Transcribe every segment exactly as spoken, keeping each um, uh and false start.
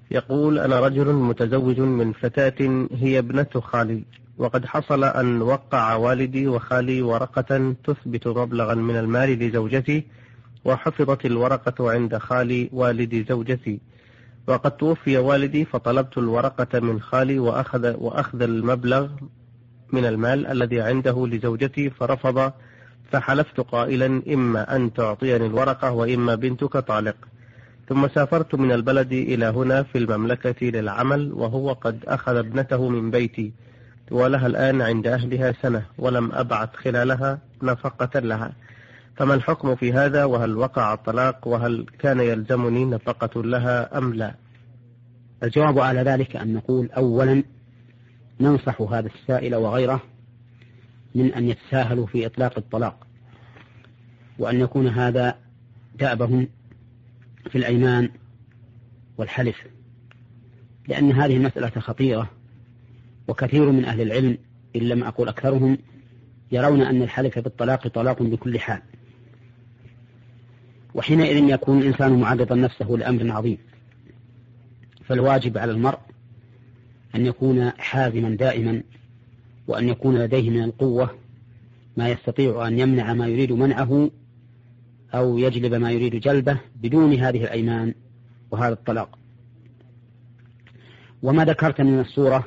يقول: أنا رجل متزوج من فتاة هي ابنة خالي، وقد حصل أن وقع والدي وخالي ورقة تثبت مبلغا من المال لزوجتي، وحفظت الورقة عند خالي والد زوجتي، وقد توفي والدي، فطلبت الورقة من خالي وأخذ, وأخذ المبلغ من المال الذي عنده لزوجتي فرفض، فحلفت قائلا: إما أن تعطيني الورقة وإما بنتك طالق. ثم سافرت من البلد إلى هنا في المملكة للعمل، وهو قد أخذ ابنته من بيتي، ولها الآن عند أهلها سنة، ولم أبعث خلالها نفقة لها، فما الحكم في هذا؟ وهل وقع الطلاق؟ وهل كان يلزمني نفقة لها أم لا؟ الجواب على ذلك أن نقول: أولا ننصح هذا السائل وغيره من أن يتساهلوا في إطلاق الطلاق، وأن يكون هذا دأبهم في الأيمان والحلف، لأن هذه المسألة خطيرة، وكثير من أهل العلم إن لم أقول أكثرهم يرون أن الحلف بالطلاق طلاق بكل حال، وحينئذ يكون الإنسان معرضا نفسه لأمر عظيم. فالواجب على المرء أن يكون حازما دائما، وأن يكون لديه من القوة ما يستطيع أن يمنع ما يريد منعه أو يجلب ما يريد جلبه بدون هذه الأيمان وهذا الطلاق. وما ذكرت من الصورة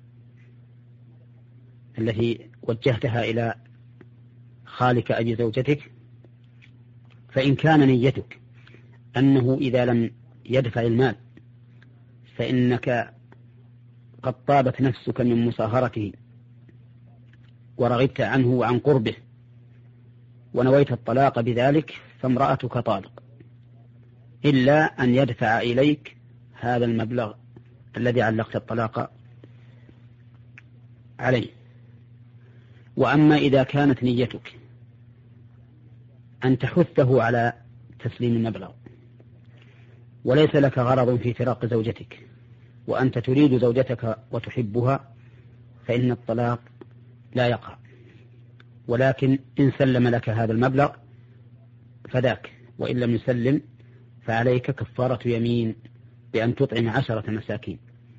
التي وجهتها إلى خالك أبي زوجتك، فإن كان نيتك أنه إذا لم يدفع المال فإنك قد طابت نفسك من مصاهرته ورغبت عنه وعن قربه ونويت الطلاق بذلك، فامرأتك طالق، إلا أن يدفع إليك هذا المبلغ الذي علقت الطلاق عليه. وأما إذا كانت نيتك أن تحثه على تسليم المبلغ وليس لك غرض في فراق زوجتك وأنت تريد زوجتك وتحبها، فإن الطلاق لا يقع، ولكن إن سلم لك هذا المبلغ فذاك، وإن لم يسلم فعليك كفارة يمين بأن تطعم عشرة مساكين.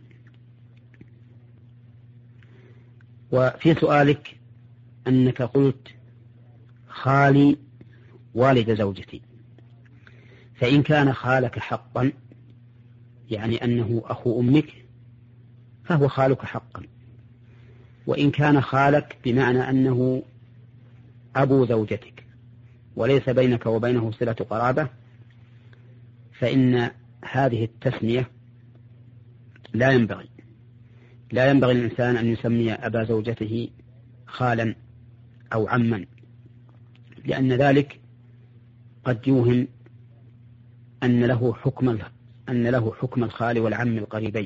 وفي سؤالك أنك قلت خالي والد زوجتي، فإن كان خالك حقا يعني أنه أخو أمك فهو خالك حقا، وإن كان خالك بمعنى أنه أبو زوجتك وليس بينك وبينه صلة قرابة، فإن هذه التسمية لا ينبغي لا ينبغي للإنسان أن يسمي أبا زوجته خالا أو عما، لأن ذلك قد يوهم أن له حكم أن له حكم الخال والعم القريبين.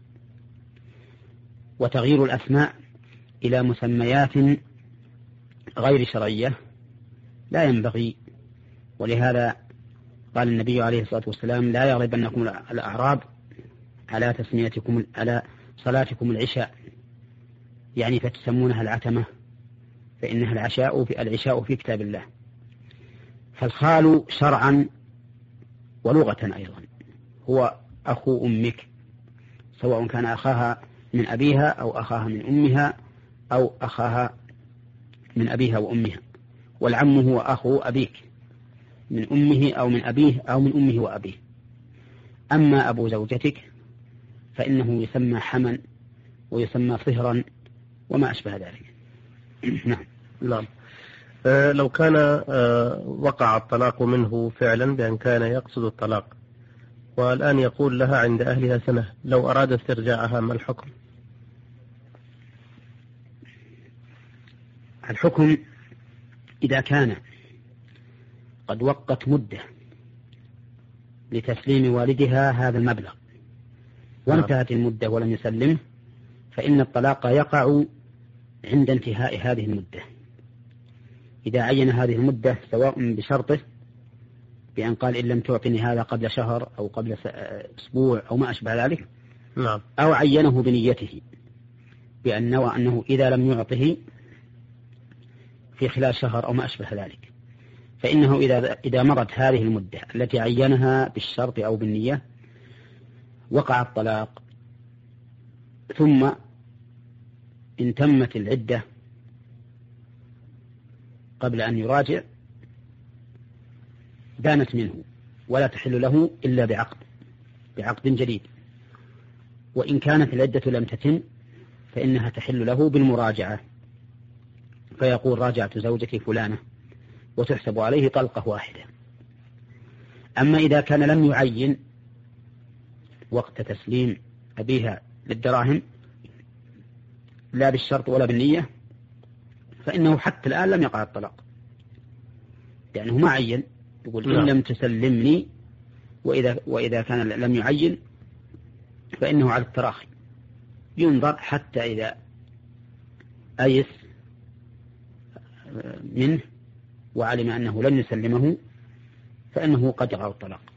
وتغيير الأسماء إلى مسميات غير شرعية لا ينبغي، ولهذا قال النبي عليه الصلاة والسلام: لا يغلبنكم الأعراب على تسميتكم على صلاتكم العشاء، يعني فتسمونها العتمة، فإنها العشاء في العشاء في كتاب الله. فالخال شرعا ولغة أيضا هو أخو أمك، سواء كان أخاها من أبيها أو أخاها من أمها أو أخاها من أبيها وأمها. والعم هو أخو أبيك من أمه أو من أبيه أو من أمه وأبيه. أما أبو زوجتك فإنه يسمى حما ويسمى صهرا وما أشبه ذلك. نعم. نعم. أه لو كان أه وقع الطلاق منه فعلا بأن كان يقصد الطلاق، والآن يقول لها عند أهلها سنة، لو أراد استرجاعها ما الحكم؟ الحكم إذا كان قد وقت مدة لتسليم والدها هذا المبلغ وانتهت المدة ولم يسلمه، فإن الطلاق يقع عند انتهاء هذه المدة. إذا عين هذه المدة سواء بشرطه بأن قال: إن لم تعطني هذا قبل شهر أو قبل أسبوع أو ما أشبه ذلك، نعم. أو عينه بنيته بأن نوى أنه إذا لم يعطه في خلال شهر أو ما أشبه ذلك، فإنه إذا إذا مرت هذه المدة التي عينها بالشرط أو بالنية وقع الطلاق ثم إن تمت العدة قبل أن يراجع بانت منه ولا تحل له إلا بعقد بعقد جديد، وإن كانت العدة لم تتم فإنها تحل له بالمراجعة، فيقول راجعت زوجتي فلانة وتحسب عليه طلقة واحدة. أما إذا كان لم يعين وقت تسليم أبيها للدراهم لا بالشرط ولا بالنية فإنه حتى الآن لم يقع الطلاق، لأنه ما عين، يقول إن لم تسلمني، وإذا, وإذا كان لم يعين فإنه على التراخي، ينظر حتى إذا أيس منه وعلم أنه لن يسلمه فإنه قد يقع الطلاق.